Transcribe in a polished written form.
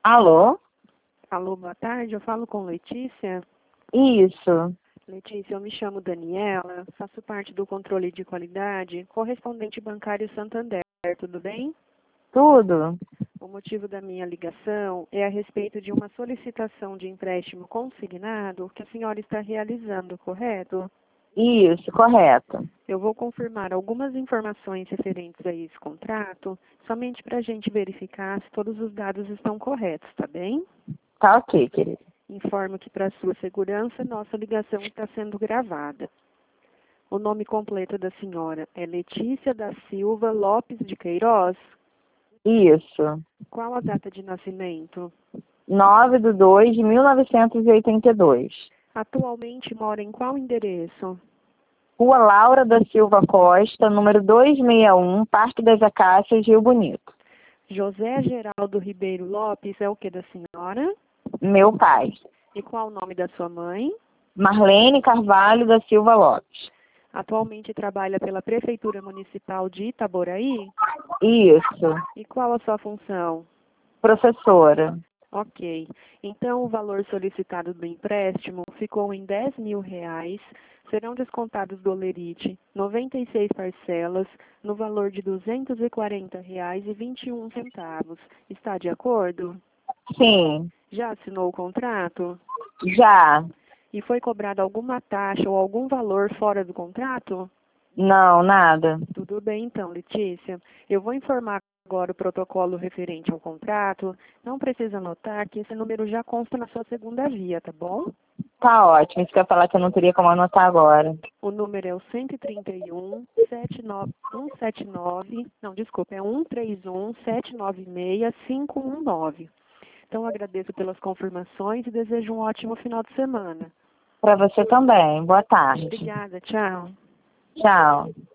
Alô? Alô, boa tarde. Eu falo com Letícia. Isso, Letícia, eu me chamo Daniela, faço parte do controle de qualidade, correspondente bancário Santander. Tudo bem? tudo? O motivo da minha ligação é a respeito de uma solicitação de empréstimo consignado que a senhora está realizando, correto? Isso, correto. Eu vou confirmar algumas informações referentes a esse contrato, somente para a gente verificar se todos os dados estão corretos, tá bem? Tá ok, querido. Informo que, para sua segurança, nossa ligação está sendo gravada. O nome completo da senhora é Letícia da Silva Lopes de Queiroz. Isso. Qual a data de nascimento? 9/2/1982. Atualmente mora em qual endereço? Rua Laura da Silva Costa, número 261, Parque das Acácias, Rio Bonito. José Geraldo Ribeiro Lopes é o que da senhora? Meu pai. E qual o nome da sua mãe? Marlene Carvalho da Silva Lopes. Atualmente trabalha pela Prefeitura Municipal de Itaboraí? Isso. E qual a sua função? Professora. Ok. Então, o valor solicitado do empréstimo ficou em R$ 10.000. Serão descontados do Olerite 96 parcelas no valor de R$ 240,21. Está de acordo? Sim. Já assinou o contrato? Já. E foi cobrada alguma taxa ou algum valor fora do contrato? Não, nada. Tudo bem, então, Letícia. Eu vou informar agora o protocolo referente ao contrato. Não precisa anotar que esse número já consta na sua segunda via, tá bom? Tá ótimo. Isso que eu ia falar que eu não teria como anotar agora. O número é o 131 179, não, desculpa, é 131 796 519. Então, agradeço pelas confirmações e desejo um ótimo final de semana. Para você também. Boa tarde. Obrigada, tchau. Tchau.